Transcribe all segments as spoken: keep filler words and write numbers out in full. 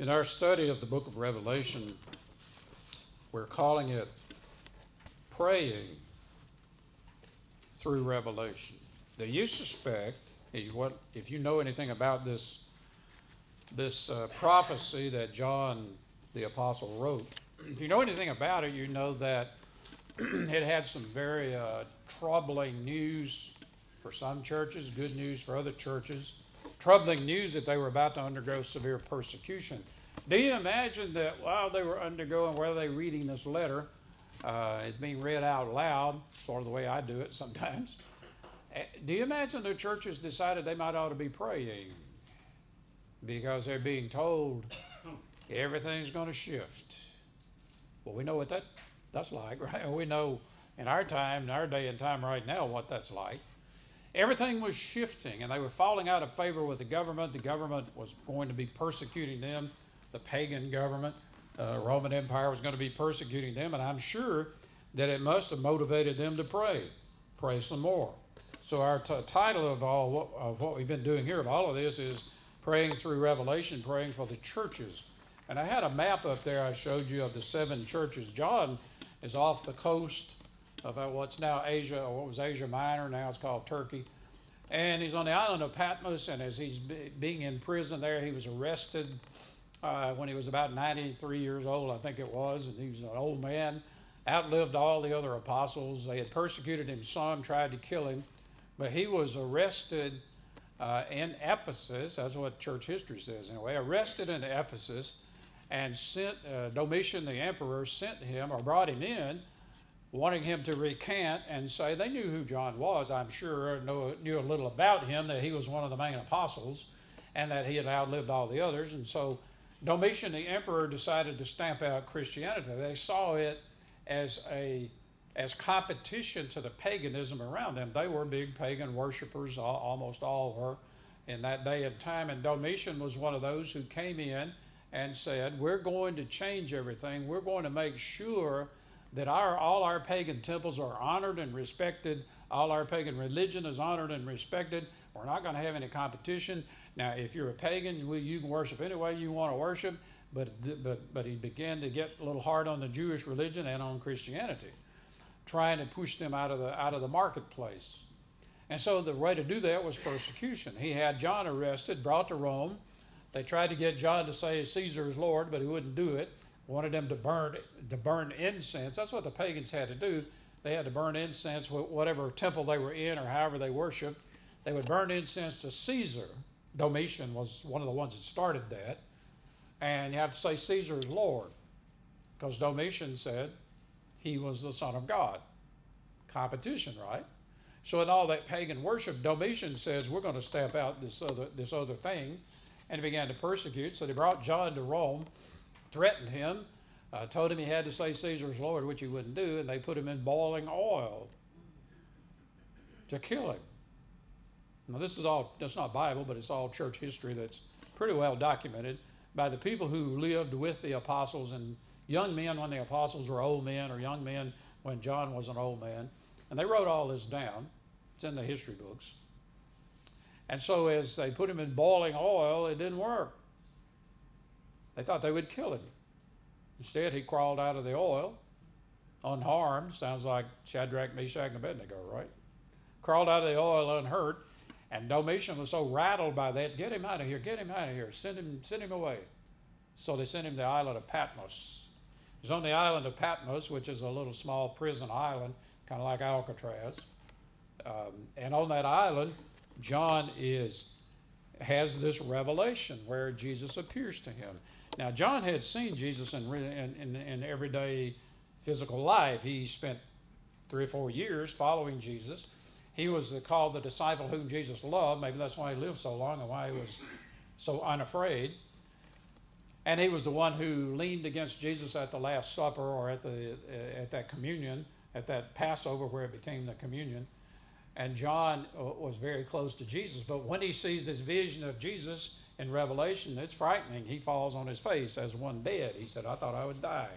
In our study of the book of Revelation, we're calling it praying through Revelation. Now you suspect, if you know anything about this, this uh, prophecy that John the Apostle wrote, if you know anything about it, you know that it had some very uh, troubling news for some churches, good news for other churches, troubling news that they were about to undergo severe persecution. Do you imagine that while they were undergoing, while they were reading this letter, uh, it's being read out loud, sort of the way I do it sometimes, do you imagine the churches decided they might ought to be praying because they're being told everything's going to shift? Well, we know what that that's like, right? We know in our time, in our day and time right now, what that's like. Everything was shifting, and they were falling out of favor with the government. The government was going to be persecuting them. The pagan government, uh, Roman Empire, was going to be persecuting them, and I'm sure that it must have motivated them to pray, pray some more. So our t- title of all what, of what we've been doing here, of all of this, is praying through Revelation, praying for the churches. And I had a map up there I showed you of the seven churches. John is off the coast of what's now Asia, or what was Asia Minor, now it's called Turkey. And he's on the island of Patmos, and as he's be, being in prison there, he was arrested uh, when he was about ninety-three years old, I think it was, and he was an old man, outlived all the other apostles. They had persecuted him some, tried to kill him, but he was arrested uh, in Ephesus, that's what church history says anyway, arrested in Ephesus, and sent, uh, Domitian the emperor sent him, or brought him in, wanting him to recant and say, they knew who John was, I'm sure, knew, knew a little about him, that he was one of the main apostles, and that he had outlived all the others. And so Domitian the emperor decided to stamp out Christianity. They saw it as a as competition to the paganism around them. They were big pagan worshipers, almost all were, in that day and time. And Domitian was one of those who came in and said, we're going to change everything. We're going to make sure that our all our pagan temples are honored and respected. All our pagan religion is honored and respected. We're not going to have any competition. Now, if you're a pagan, you can worship any way you want to worship, but, but, but he began to get a little hard on the Jewish religion and on Christianity, trying to push them out of the out of the marketplace. And so the way to do that was persecution. He had John arrested, brought to Rome. They tried to get John to say Caesar is Lord, but he wouldn't do it. Wanted them to burn to burn incense. That's what the pagans had to do. They had to burn incense with whatever temple they were in or however they worshiped. They would burn incense to Caesar. Domitian was one of the ones that started that. And you have to say Caesar is Lord, because Domitian said he was the Son of God. Competition, right? So in all that pagan worship, Domitian says, we're going to stamp out this other this other thing, and he began to persecute. So they brought John to Rome, threatened him, uh, told him he had to say Caesar's Lord, which he wouldn't do, and they put him in boiling oil to kill him. Now this is all, that's not Bible, but it's all church history that's pretty well documented by the people who lived with the apostles, and young men when the apostles were old men, or young men when John was an old man. And they wrote all this down. It's in the history books. And so as they put him in boiling oil, it didn't work. They thought they would kill him. Instead, he crawled out of the oil unharmed. Sounds like Shadrach, Meshach, and Abednego, right? Crawled out of the oil unhurt. And Domitian was so rattled by that, get him out of here, get him out of here, send him, send him away. So they sent him to the island of Patmos. He's on the island of Patmos, which is a little small prison island, kind of like Alcatraz. Um, and on that island, John is has this revelation where Jesus appears to him. Now, John had seen Jesus in, in, in, in everyday physical life. He spent three or four years following Jesus. He was called the disciple whom Jesus loved. Maybe that's why he lived so long and why he was so unafraid. And he was the one who leaned against Jesus at the Last Supper, or at the at that communion, at that Passover where it became the communion. And John was very close to Jesus. But when he sees this vision of Jesus in Revelation, it's frightening. He falls on his face as one dead. He said, I thought I was dying.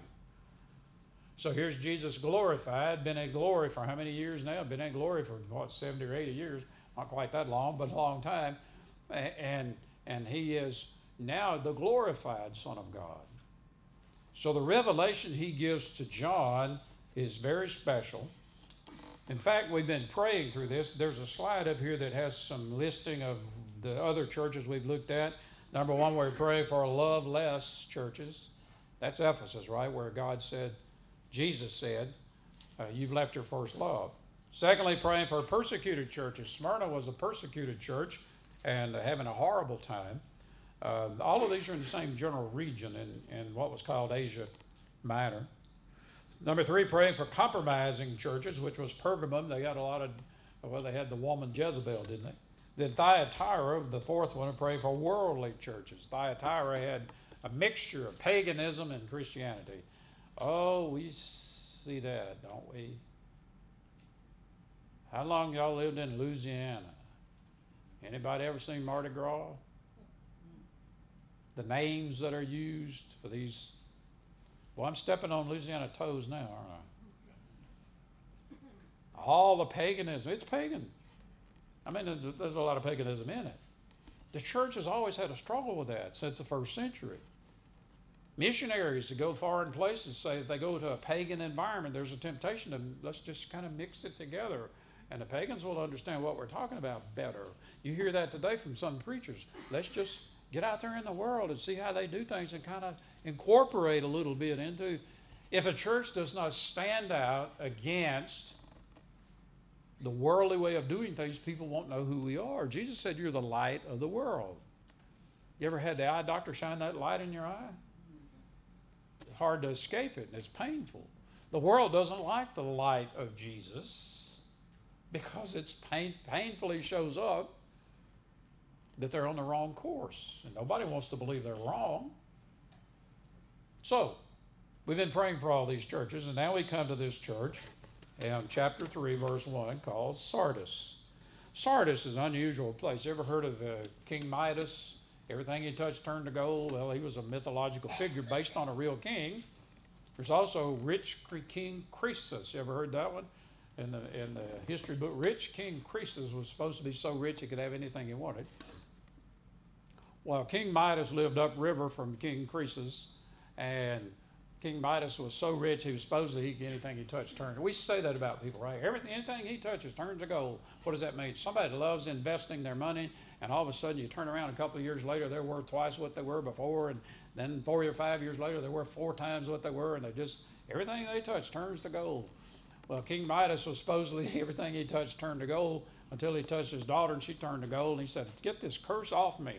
So here's Jesus glorified, been in glory for how many years now? Been in glory for, what, seventy or eighty years. Not quite that long, but a long time. And and he is now the glorified Son of God. So the revelation he gives to John is very special. In fact, we've been praying through this. There's a slide up here that has some listing of the other churches we've looked at. Number one, we pray for love-less churches. That's Ephesus, right, where God said, Jesus said, uh, you've left your first love. Secondly, praying for persecuted churches. Smyrna was a persecuted church and uh, having a horrible time. Uh, all of these are in the same general region in, in what was called Asia Minor. Number three, praying for compromising churches, which was Pergamum. They got a lot of, well, they had the woman Jezebel, didn't they? Then Thyatira, the fourth one, praying for worldly churches. Thyatira had a mixture of paganism and Christianity. Oh, we see that, don't we? How long y'all lived in Louisiana? Anybody ever seen Mardi Gras? The names that are used for these. Well, I'm stepping on Louisiana toes now, aren't I? All the paganism. It's pagan. I mean, there's, there's a lot of paganism in it. The church has always had a struggle with that since the first century. Missionaries that go foreign places say if they go to a pagan environment, there's a temptation to let's just kind of mix it together. And the pagans will understand what we're talking about better. You hear that today from some preachers. Let's just get out there in the world and see how they do things and kind of incorporate a little bit into. If a church does not stand out against the worldly way of doing things, people won't know who we are. Jesus said you're the light of the world. You ever had the eye doctor shine that light in your eye? It's hard to escape it, and it's painful. The world doesn't like the light of Jesus because it pain, painfully shows up that they're on the wrong course, and nobody wants to believe they're wrong. So, we've been praying for all these churches, and now we come to this church in chapter three, verse one, called Sardis. Sardis is an unusual place. You ever heard of uh, King Midas? Everything he touched turned to gold. Well, he was a mythological figure based on a real king. There's also rich King Croesus. You ever heard that one? In the, in the history book, rich King Croesus was supposed to be so rich he could have anything he wanted. Well, King Midas lived upriver from King Croesus, and King Midas was so rich he was supposed to he anything he touched turned. We say that about people, right? Everything, anything he touches turns to gold. What does that mean? Somebody loves investing their money, and all of a sudden you turn around a couple of years later, they're worth twice what they were before, and then four or five years later, they're worth four times what they were, and they just everything they touch turns to gold. Well, King Midas was supposedly everything he touched turned to gold until he touched his daughter, and she turned to gold. And he said, "Get this curse off me.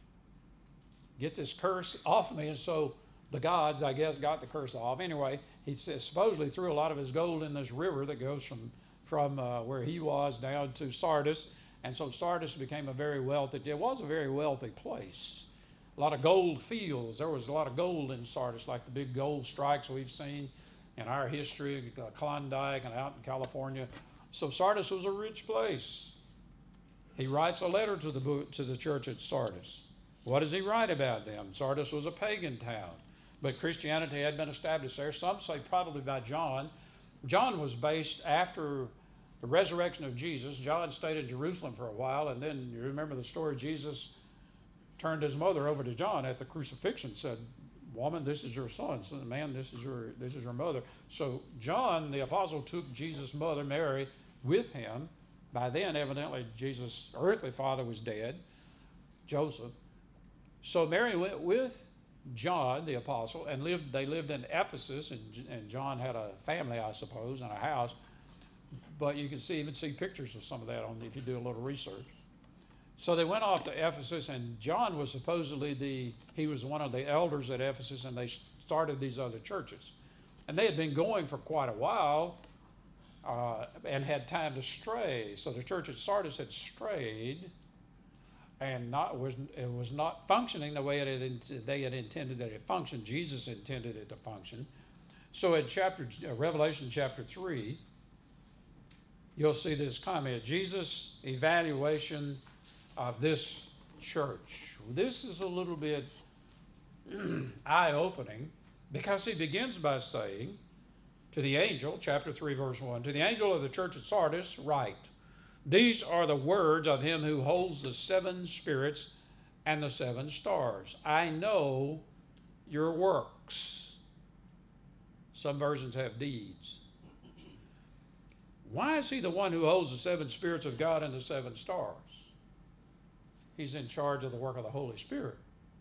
Get this curse off me." And so the gods, I guess, got the curse off. Anyway, he supposedly threw a lot of his gold in this river that goes from from uh, where he was down to Sardis, and so Sardis became a very wealthy. It was a very wealthy place. A lot of gold fields. There was a lot of gold in Sardis, like the big gold strikes we've seen in our history, uh, Klondike and out in California. So Sardis was a rich place. He writes a letter to the book, to the church at Sardis. What does he write about them? Sardis was a pagan town, but Christianity had been established there. Some say probably by John. John was based after the resurrection of Jesus. John stayed in Jerusalem for a while, and then you remember the story. Jesus turned his mother over to John at the crucifixion, said, "Woman, this is your son. Son, man, this is your this is your mother." So John, the apostle, took Jesus' mother, Mary, with him. By then, evidently, Jesus' earthly father was dead, Joseph. So Mary went with John, the apostle, and lived. They lived in Ephesus, and, and John had a family, I suppose, and a house. But you can see even see pictures of some of that on if you do a little research. So they went off to Ephesus, and John was supposedly the, he was one of the elders at Ephesus, and they started these other churches. And they had been going for quite a while uh, and had time to stray. So the church at Sardis had strayed and not was it was not functioning the way it had, they had intended that it functioned. Jesus intended it to function. So in chapter uh, Revelation chapter three, you'll see this comment, Jesus' evaluation of this church. This is a little bit eye-opening because he begins by saying to the angel, chapter three, verse one, to the angel of the church at Sardis, write, these are the words of him who holds the seven spirits and the seven stars. I know your works. Some versions have deeds. Why is he the one who holds the seven spirits of God and the seven stars? He's in charge of the work of the Holy Spirit.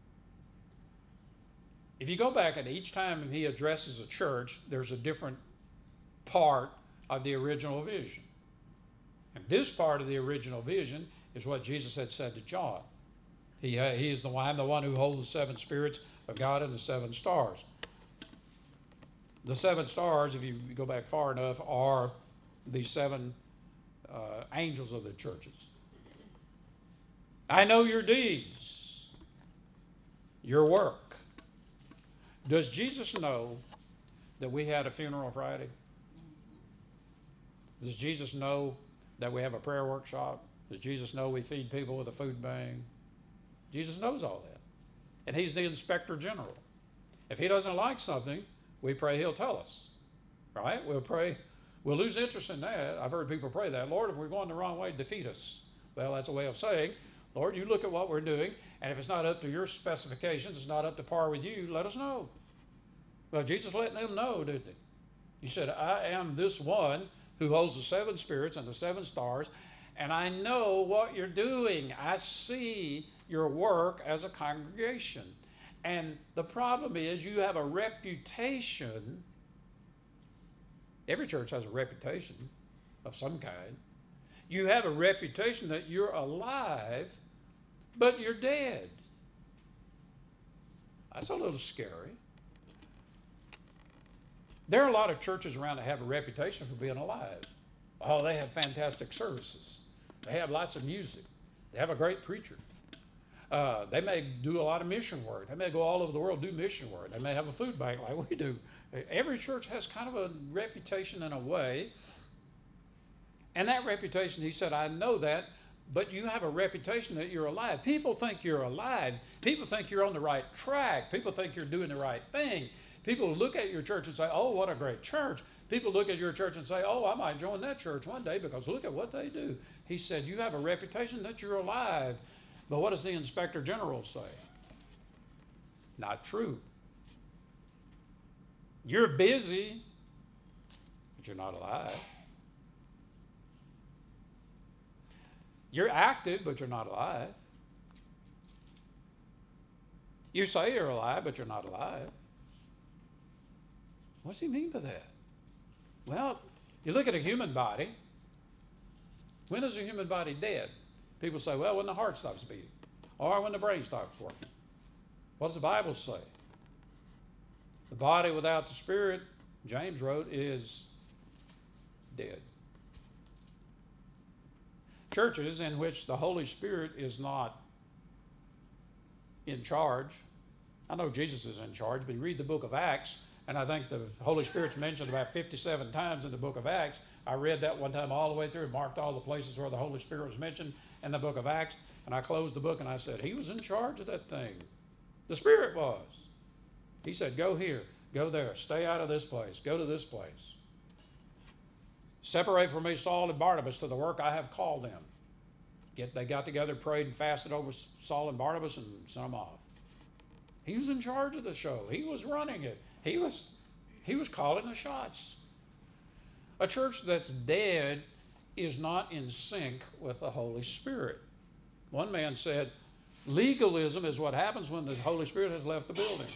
If you go back and each time he addresses a church, there's a different part of the original vision. And this part of the original vision is what Jesus had said to John. He, uh, he is the one, I'm the one who holds the seven spirits of God and the seven stars. The seven stars, if you go back far enough, are the seven uh, angels of the churches. I know your deeds, your work. Does Jesus know that we had a funeral Friday? Does Jesus know that we have a prayer workshop? Does Jesus know we feed people with a food bank? Jesus knows all that. And he's the inspector general. If he doesn't like something, we pray he'll tell us. Right? We'll pray. We'll lose interest in that. I've heard people pray that. Lord, if we're going the wrong way, defeat us. Well, that's a way of saying, Lord, you look at what we're doing, and if it's not up to your specifications, it's not up to par with you, let us know. Well, Jesus let them know, didn't he? He said, I am this one who holds the seven spirits and the seven stars, and I know what you're doing. I see your work as a congregation. And the problem is you have a reputation. Every church has a reputation of some kind. You have a reputation that you're alive, but you're dead. That's a little scary. There are a lot of churches around that have a reputation for being alive. Oh, they have fantastic services. They have lots of music. They have a great preacher. Uh, they may do a lot of mission work. They may go all over the world do mission work. They may have a food bank like we do. Every church has kind of a reputation in a way. And that reputation, he said, I know that, but you have a reputation that you're alive. People think you're alive. People think you're on the right track. People think you're doing the right thing. People look at your church and say, oh, what a great church. People look at your church and say, oh, I might join that church one day because look at what they do. He said, you have a reputation that you're alive. But what does the inspector general say? Not true. You're busy, but you're not alive. You're active, but you're not alive. You say you're alive, but you're not alive. What's he mean by that? Well, you look at a human body. When is a human body dead? People say, well, when the heart stops beating, or when the brain stops working. What does the Bible say? The body without the spirit, James wrote, is dead. Churches in which the Holy Spirit is not in charge. I know Jesus is in charge, but you read the book of Acts, and I think the Holy Spirit's mentioned about fifty-seven times in the book of Acts. I read that one time all the way through, marked all the places where the Holy Spirit was mentioned in the book of Acts, and I closed the book and I said, he was in charge of that thing. The Spirit was. He said, go here, go there, stay out of this place, go to this place. Separate from me Saul and Barnabas to the work I have called them. Get, they got together, prayed, and fasted over Saul and Barnabas and sent them off. He was in charge of the show. He was running it. He was, he was calling the shots. A church that's dead is not in sync with the Holy Spirit. One man said, legalism is what happens when the Holy Spirit has left the building.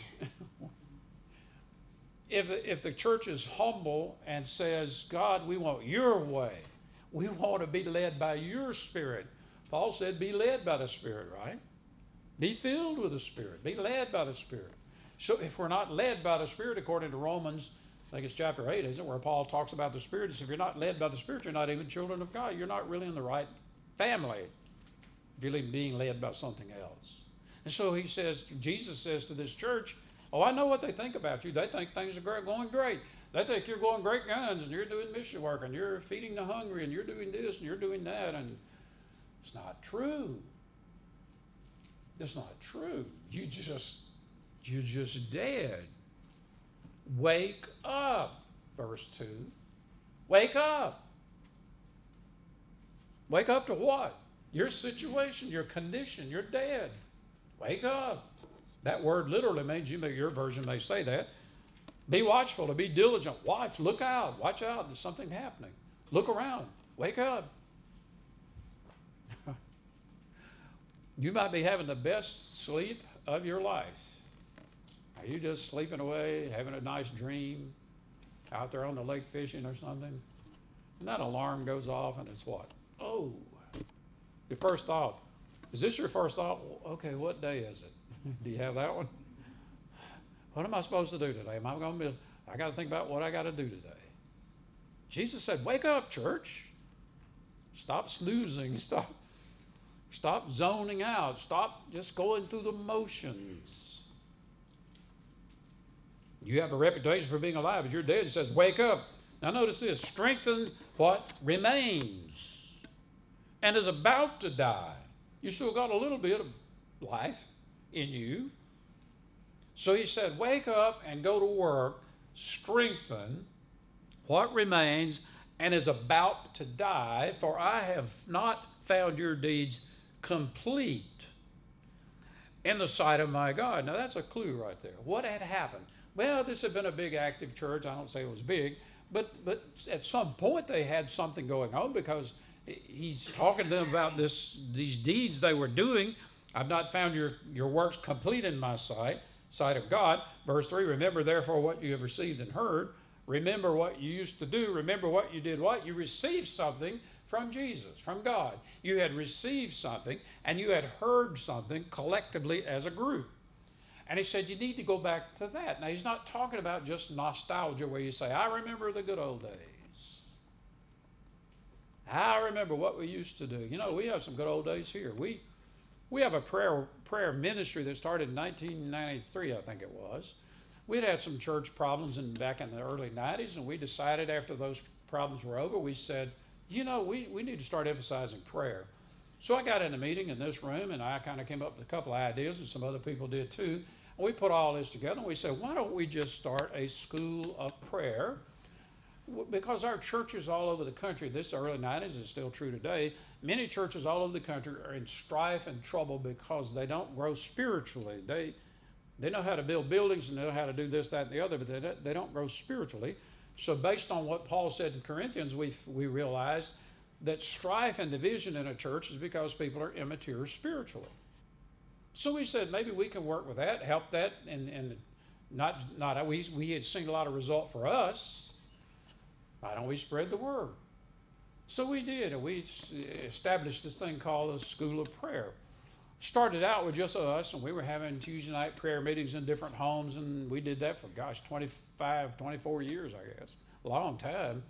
if, if the church is humble and says, God, we want your way. We want to be led by your Spirit. Paul said, be led by the Spirit, right? Be filled with the Spirit. Be led by the Spirit. So if we're not led by the Spirit, according to Romans, I think it's chapter eight, isn't it, where Paul talks about the Spirit. If you're not led by the Spirit, you're not even children of God. You're not really in the right family if you're being led by something else. And so he says, Jesus says to this church, oh, I know what they think about you. They think things are going great. They think you're going great guns and you're doing mission work and you're feeding the hungry and you're doing this and you're doing that. And it's not true. It's not true. You just, you're just dead. Wake up, verse two. Wake up. Wake up to what? Your situation, your condition, you're dead. Wake up. That word literally means, you may, your version may say that. Be watchful, to be diligent. Watch, look out, watch out. There's something happening. Look around. Wake up. You might be having the best sleep of your life. Are you just sleeping away, having a nice dream, out there on the lake fishing or something? And that alarm goes off and it's what? Oh, your first thought. Is this your first thought? Okay, what day is it? Do you have that one? What am I supposed to do today? Am I going to be, I got to think about what I got to do today. Jesus said, wake up, church. Stop snoozing. Stop, stop zoning out. Stop just going through the motions. You have a reputation for being alive, but you're dead. It says, wake up. Now notice this. Strengthen what remains and is about to die. You still got a little bit of life in you. So he said, wake up and go to work, strengthen what remains and is about to die, for I have not found your deeds complete in the sight of my God. Now that's a clue right there. What had happened? Well, this had been a big active church. I don't say it was big, but but at some point they had something going on, because he's talking to them about this, these deeds they were doing. I've not found your, your works complete in my sight, sight of God. Verse three, remember therefore what you have received and heard. Remember what you used to do. Remember what you did. What? You received something from Jesus, from God. You had received something and you had heard something collectively as a group. And he said, you need to go back to that. Now, he's not talking about just nostalgia where you say, I remember the good old days. I remember what we used to do. You know, we have some good old days here. We we have a prayer prayer ministry that started in nineteen ninety-three, I think it was. We'd had some church problems in, back in the early nineties, and we decided after those problems were over, we said, you know, we, we need to start emphasizing prayer. So I got in a meeting in this room, and I kind of came up with a couple of ideas, and some other people did too. And we put all this together, and we said, why don't we just start a school of prayer? Because our churches all over the country, this early nineties is still true today, many churches all over the country are in strife and trouble because they don't grow spiritually. They they know how to build buildings and they know how to do this, that, and the other, but they don't, they don't grow spiritually. So based on what Paul said in Corinthians, we we realized that strife and division in a church is because people are immature spiritually. So we said maybe we can work with that, help that, and, and not, not we, we had seen a lot of result for us. Why don't we spread the word? So we did, and we established this thing called a School of Prayer. Started out with just us, and we were having Tuesday night prayer meetings in different homes, and we did that for, gosh, twenty-five, twenty-four years, I guess. A long time.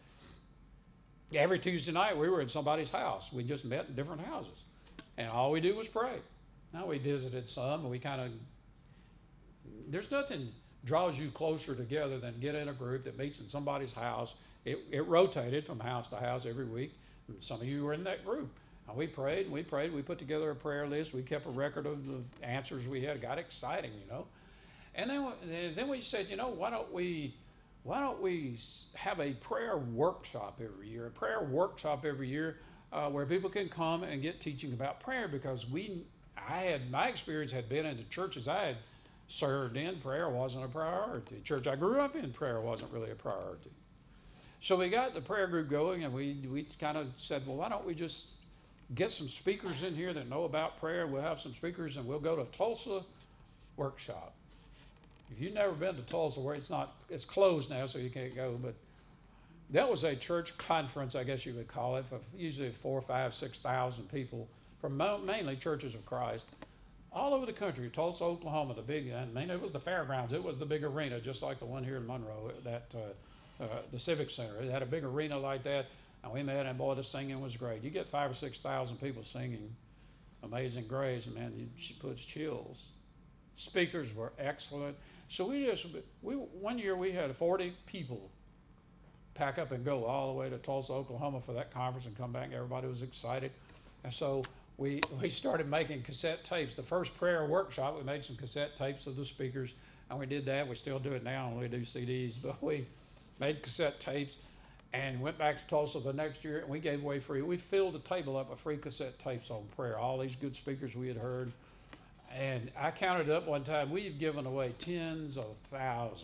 Every Tuesday night, we were in somebody's house. We just met in different houses, and all we did was pray. Now, we visited some, and we kind of, there's nothing draws you closer together than get in a group that meets in somebody's house. It, it rotated from house to house every week. And some of you were in that group. And we prayed and we prayed. We put together a prayer list. We kept a record of the answers we had. It got exciting, you know. And then, then we said, you know, why don't we, why don't we have a prayer workshop every year? A prayer workshop every year uh, where people can come and get teaching about prayer, because we, I had, my experience had been in the churches I had served in, prayer wasn't a priority. The church I grew up in, prayer wasn't really a priority. So we got the prayer group going, and we we kind of said, well, why don't we just get some speakers in here that know about prayer? We'll have some speakers, and we'll go to a Tulsa workshop. If you've never been to Tulsa, where it's not, it's closed now, so you can't go, but that was a church conference, I guess you would call it, for usually four, five, six thousand people from mainly Churches of Christ all over the country. Tulsa, Oklahoma, the big, I mean, it was the fairgrounds. It was the big arena, just like the one here in Monroe, that uh, uh, the Civic Center. It had a big arena like that, and we met, and boy, the singing was great. You get five or six thousand people singing Amazing Grace, and man, you, she puts chills. Speakers were excellent. So we just, we one year we had forty people pack up and go all the way to Tulsa, Oklahoma for that conference and come back. Everybody was excited. And so we we started making cassette tapes. The first prayer workshop, we made some cassette tapes of the speakers, and we did that. We still do it now, and we do C Ds, but we made cassette tapes and went back to Tulsa the next year, and we gave away free. We filled the table up with free cassette tapes on prayer, all these good speakers we had heard. And I counted up one time, we've given away tens of thousands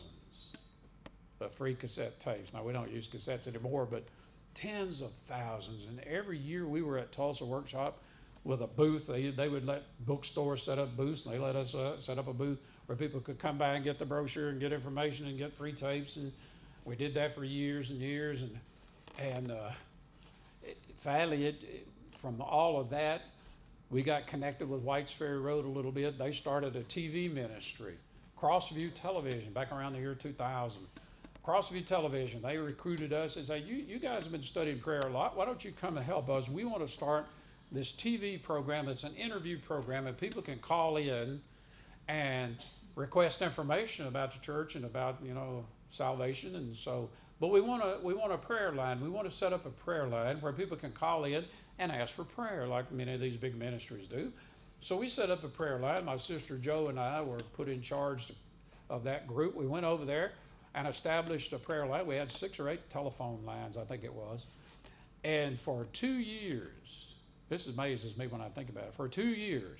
of free cassette tapes. Now, we don't use cassettes anymore, but tens of thousands. And every year we were at Tulsa Workshop with a booth. They, they would let bookstores set up booths, and they let us uh, set up a booth where people could come by and get the brochure and get information and get free tapes. And we did that for years and years. And, and uh, it, finally, it, it, from all of that, we got connected with Whites Ferry Road a little bit. They started a T V ministry, Crossview Television, back around the year two thousand. Crossview Television, they recruited us and said, you, you guys have been studying prayer a lot. Why don't you come and help us? We want to start this T V program. It's an interview program, and people can call in and request information about the church and about, you know, salvation. And so, but we want to, we want a prayer line. We want to set up a prayer line where people can call in and ask for prayer, like many of these big ministries do. So we set up a prayer line. My sister Joe and I were put in charge of that group. We went over there and established a prayer line. We had six or eight telephone lines, I think it was. And for two years, this amazes me when I think about it, for two years,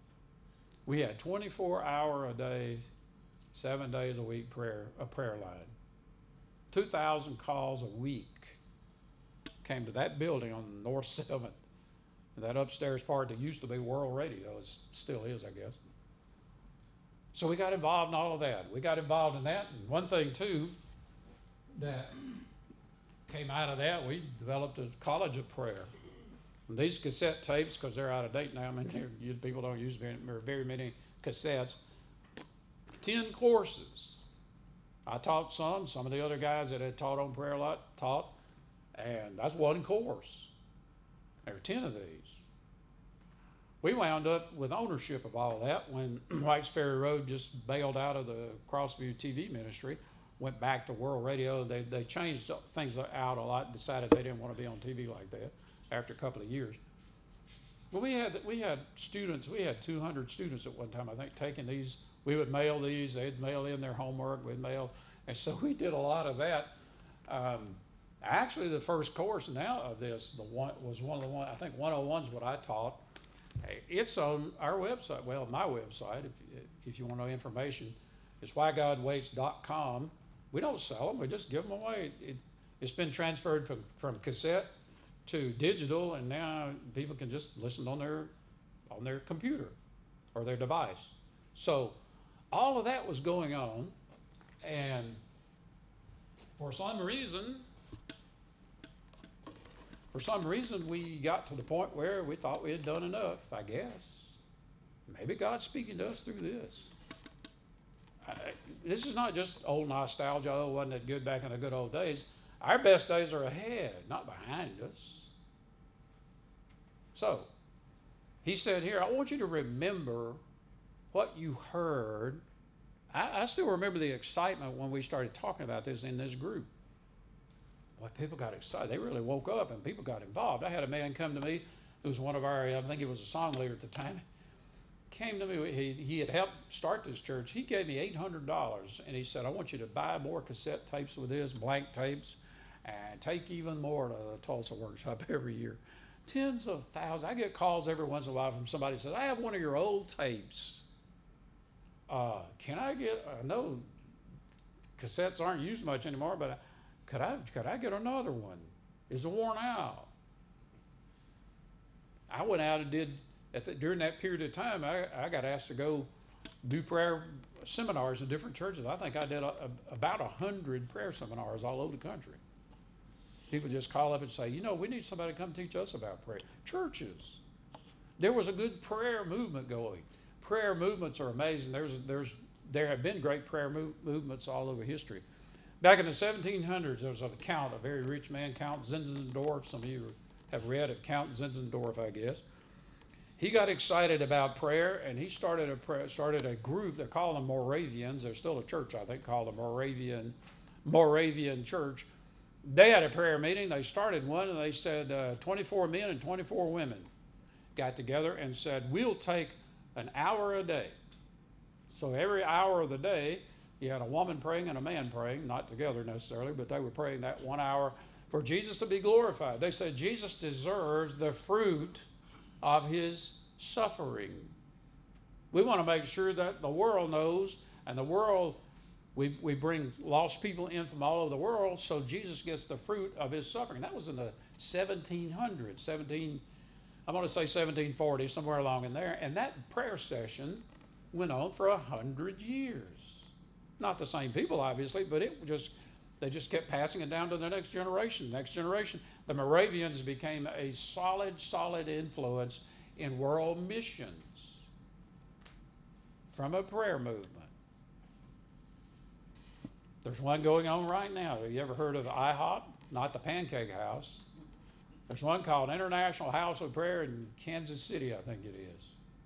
we had twenty-four hour a day, seven days a week prayer, a prayer line. two thousand calls a week came to that building on North seventh. That upstairs part that used to be World Radio, it still is, I guess. So we got involved in all of that. We got involved in that. And one thing, too, that came out of that, we developed a college of prayer. And these cassette tapes, because they're out of date now, I mean, you, people don't use very, very many cassettes. Ten courses. I taught some. Some of the other guys that had taught on prayer a lot taught. And that's one course. There were ten of these. We wound up with ownership of all that when Whites Ferry Road just bailed out of the Crossview T V ministry, went back to World Radio. They, they changed things out a lot, decided they didn't want to be on T V like that after a couple of years. But we had, we had students, we had two hundred students at one time, I think, taking these. We would mail these, they'd mail in their homework, we'd mail, and so we did a lot of that. Um, actually, the first course now of this the one was one of the one, I think one oh one is what I taught. It's on our website, well, my website, if, if you want to know information. It's why god waits dot com. We don't sell them, we just give them away. It, it's been transferred from, from cassette to digital, and now people can just listen on their, on their computer or their device. So all of that was going on, and for some reason, For some reason, we got to the point where we thought we had done enough, I guess. Maybe God's speaking to us through this. I, this is not just old nostalgia, oh, wasn't it good back in the good old days? Our best days are ahead, not behind us. So, he said here, I want you to remember what you heard. I, I still remember the excitement when we started talking about this in this group. Boy, people got excited. They really woke up and people got involved. I had a man come to me who was one of our, I think he was a song leader at the time, came to me. He, he had helped start this church. He gave me eight hundred dollars, and he said, I want you to buy more cassette tapes with this, blank tapes, and take even more to the Tulsa Workshop every year. Tens of thousands. I get calls every once in a while from somebody who says, I have one of your old tapes. Uh, can I get, I know cassettes aren't used much anymore, but I, Could I, could I get another one? Is it worn out? I went out and did, at the, during that period of time, I, I got asked to go do prayer seminars in different churches. I think I did a, a, about one hundred prayer seminars all over the country. People just call up and say, you know, we need somebody to come teach us about prayer. Churches. There was a good prayer movement going. Prayer movements are amazing. There's, there's, there have been great prayer move, movements all over history. Back in the seventeen hundreds, there was an account, a very rich man, Count Zinzendorf. Some of you have read of Count Zinzendorf, I guess. He got excited about prayer, and he started a prayer, started a group. They call them Moravians. There's still a church, I think, called the Moravian Moravian Church. They had a prayer meeting. They started one, and they said uh, twenty-four men and twenty-four women got together and said, we'll take an hour a day. So every hour of the day, you had a woman praying and a man praying, not together necessarily, but they were praying that one hour for Jesus to be glorified. They said Jesus deserves the fruit of his suffering. We want to make sure that the world knows, and the world, we, we bring lost people in from all over the world so Jesus gets the fruit of his suffering. That was in the seventeen hundreds, seventeen, I'm going to say seventeen forty, somewhere along in there. And that prayer session went on for a hundred years. Not the same people, obviously, but it just, they just kept passing it down to the next generation, next generation. The Moravians became a solid, solid influence in world missions from a prayer movement. There's one going on right now. Have you ever heard of I hop? Not the Pancake House. There's one called International House of Prayer in Kansas City, I think it is.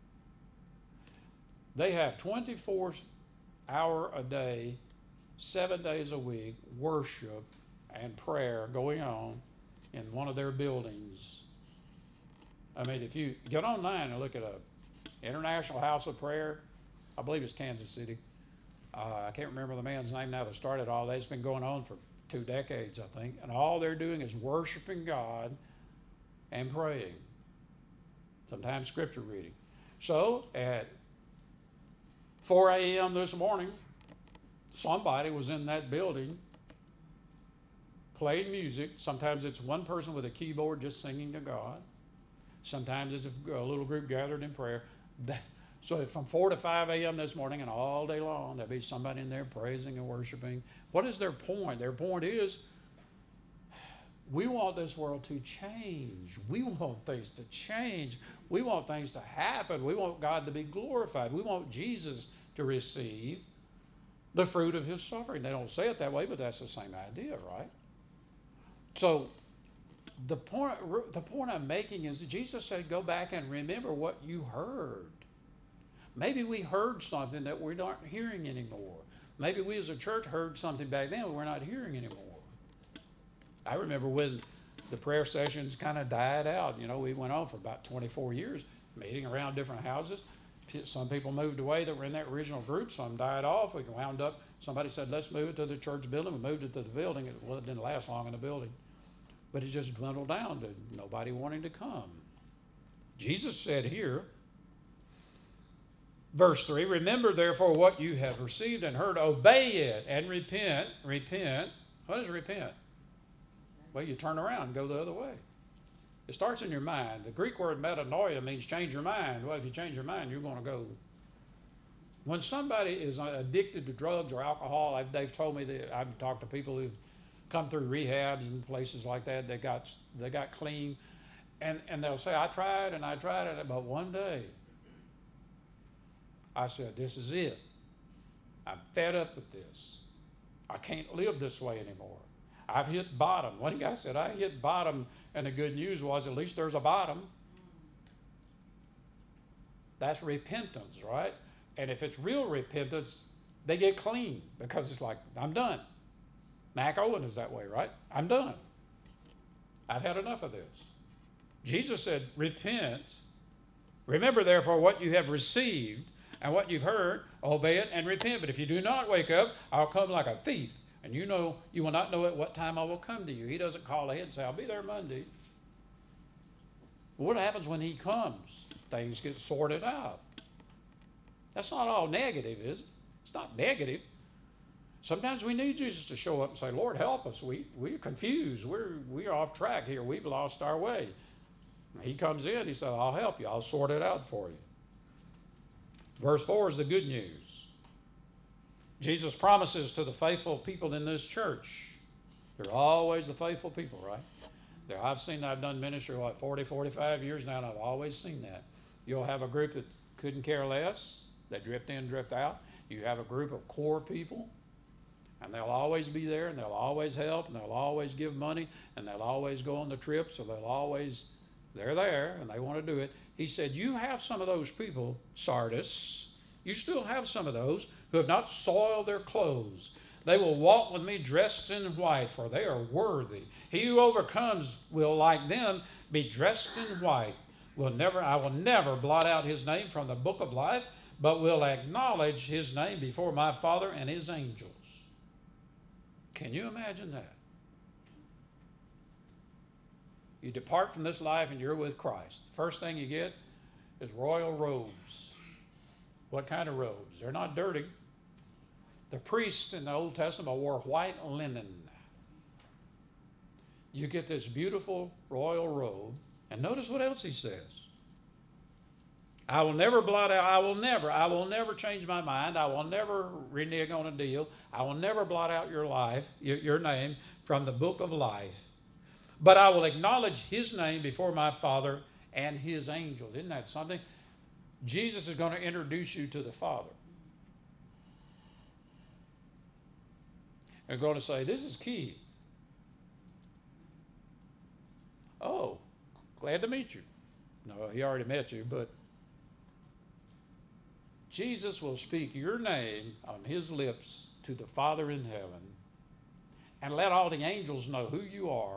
They have twenty-four hour a day, seven days a week, worship and prayer going on in one of their buildings. I mean, if you get online and look at a International House of Prayer, I believe it's Kansas City. Uh, I can't remember the man's name now that started all that. It's been going on for two decades, I think. And all they're doing is worshiping God and praying. Sometimes scripture reading. So at four a.m. this morning, somebody was in that building playing music. Sometimes it's one person with a keyboard just singing to God. Sometimes it's a, a little group gathered in prayer. That, so from four to five a.m. this morning and all day long, there'll be somebody in there praising and worshiping. What is their point? Their point is, we want this world to change. We want things to change. We want things to happen. We want God to be glorified. We want Jesus to receive the fruit of his suffering. They don't say it that way, but that's the same idea, right? So the point, the point I'm making is that Jesus said, go back and remember what you heard. Maybe we heard something that we aren't hearing anymore. Maybe we as a church heard something back then we're not hearing anymore. I remember when the prayer sessions kind of died out. You know, we went on for about twenty-four years, meeting around different houses. Some people moved away that were in that original group. Some died off. We wound up, somebody said, let's move it to the church building. We moved it to the building. It, well, it didn't last long in the building. But it just dwindled down to nobody wanting to come. Jesus said here, verse three, remember therefore what you have received and heard, obey it and repent. Repent. What is repent? Well, you turn around and go the other way. It starts in your mind. The Greek word metanoia means change your mind. Well, if you change your mind, you're going to go. When somebody is addicted to drugs or alcohol, I've, they've told me that I've talked to people who've come through rehabs and places like that. They got they got clean, and and they'll say, I tried and I tried it, but one day I said, this is it. I'm fed up with this. I can't live this way anymore. I've hit bottom. One guy said, I hit bottom, and the good news was at least there's a bottom. That's repentance, right? And if it's real repentance, they get clean because it's like, I'm done. Mac Owen is that way, right? I'm done. I've had enough of this. Jesus said, repent. Remember, therefore, what you have received and what you've heard, obey it and repent. But if you do not wake up, I'll come like a thief. And you know, you will not know at what time I will come to you. He doesn't call ahead and say, I'll be there Monday. What happens when he comes? Things get sorted out. That's not all negative, is it? It's not negative. Sometimes we need Jesus to show up and say, Lord, help us. We, we're confused. We're, we're off track here. We've lost our way. He comes in. He says, I'll help you. I'll sort it out for you. Verse four is the good news. Jesus promises to the faithful people in this church. They're always the faithful people, right? There, I've seen that. I've done ministry, what, forty, forty-five years now, and I've always seen that. You'll have a group that couldn't care less. They drift in, drift out. You have a group of core people, and they'll always be there, and they'll always help, and they'll always give money, and they'll always go on the trips, so they'll always, they're there, and they want to do it. He said, you have some of those people, Sardis. You still have some of those who have not soiled their clothes. They will walk with me dressed in white, for they are worthy. He who overcomes will, like them, be dressed in white. Will never, I will never blot out his name from the book of life, but will acknowledge his name before my Father and his angels. Can you imagine that? You depart from this life and you're with Christ. First thing you get is royal robes. What kind of robes? They're not dirty. The priests in the Old Testament wore white linen. You get this beautiful royal robe, and notice what else he says. I will never blot out, I will never, I will never change my mind. I will never renege on a deal. I will never blot out your life, your, your name from the book of life. But I will acknowledge his name before my Father and his angels. Isn't that something? Jesus is going to introduce you to the Father. They're going to say, this is Keith. Oh, glad to meet you. No, he already met you, but Jesus will speak your name on his lips to the Father in heaven and let all the angels know who you are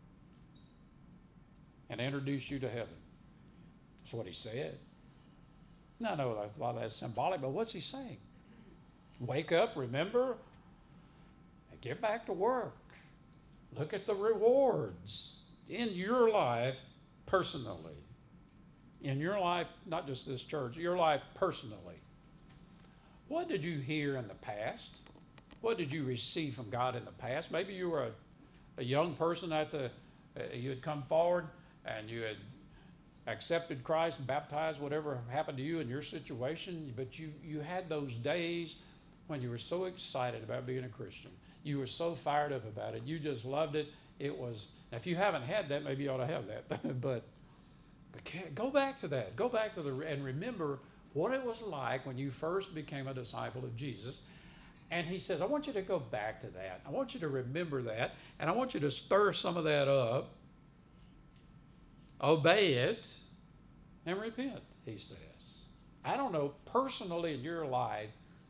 and introduce you to heaven. That's what he said. Now, I know a lot of that's symbolic, but what's he saying? Wake up, remember, and get back to work. Look at the rewards in your life personally. In your life, not just this church, your life personally. What did you hear in the past? What did you receive from God in the past? Maybe you were a, a young person at the, uh, you had come forward and you had accepted Christ and baptized, whatever happened to you in your situation, but you, you had those days when you were so excited about being a Christian. You were so fired up about it. You just loved it. It was, now if you haven't had that, maybe you ought to have that, but But go back to that. Go back to the, and remember what it was like when you first became a disciple of Jesus. And he says, I want you to go back to that. I want you to remember that. And I want you to stir some of that up, obey it, and repent, he says. I don't know, personally in your life,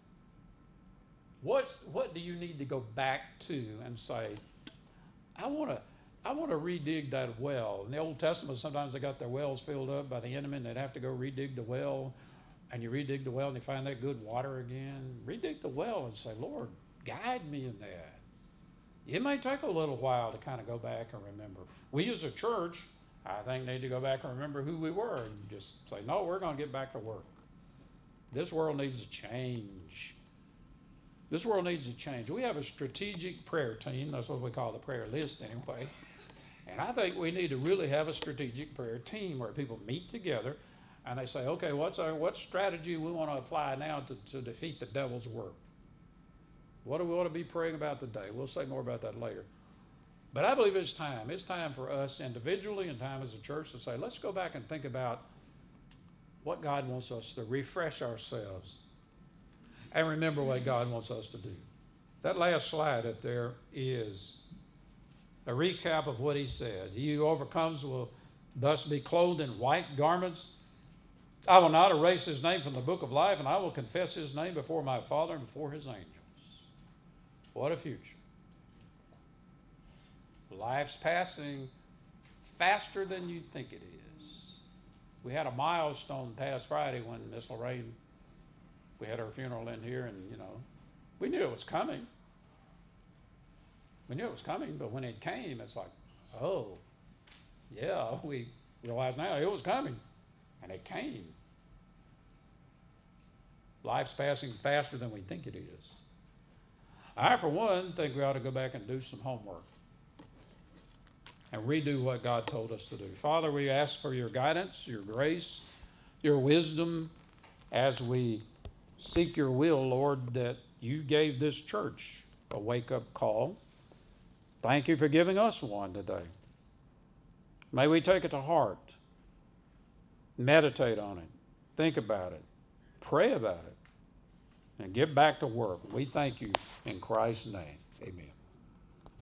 what, what do you need to go back to and say, I want to, I want to redig that well. In the Old Testament, sometimes they got their wells filled up by the enemy, and they'd have to go redig the well. And you redig the well, and you find that good water again. Redig the well and say, Lord, guide me in that. It may take a little while to kind of go back and remember. We as a church, I think, need to go back and remember who we were and just say, no, we're going to get back to work. This world needs a change. This world needs a change. We have a strategic prayer team. That's what we call the prayer list anyway. And I think we need to really have a strategic prayer team where people meet together and they say, okay, what's our, what strategy we want to apply now to, to defeat the devil's work? What do we want to be praying about today? We'll say more about that later. But I believe it's time. It's time for us individually and time as a church to say, let's go back and think about what God wants us to refresh ourselves and remember what God wants us to do. That last slide up there is a recap of what he said. He who overcomes will thus be clothed in white garments. I will not erase his name from the book of life, and I will confess his name before my Father and before his angels. What a future. Life's passing faster than you think it is. We had a milestone past Friday when Miss Lorraine, we had her funeral in here, and, you know, we knew it was coming. We knew it was coming, but when it came, it's like, oh, yeah, we realize now it was coming, and it came. Life's passing faster than we think it is. I, for one, think we ought to go back and do some homework and redo what God told us to do. Father, we ask for your guidance, your grace, your wisdom as we seek your will, Lord, that you gave this church a wake-up call. Thank you for giving us one today. May we take it to heart, meditate on it, think about it, pray about it, and get back to work. We thank you in Christ's name. Amen.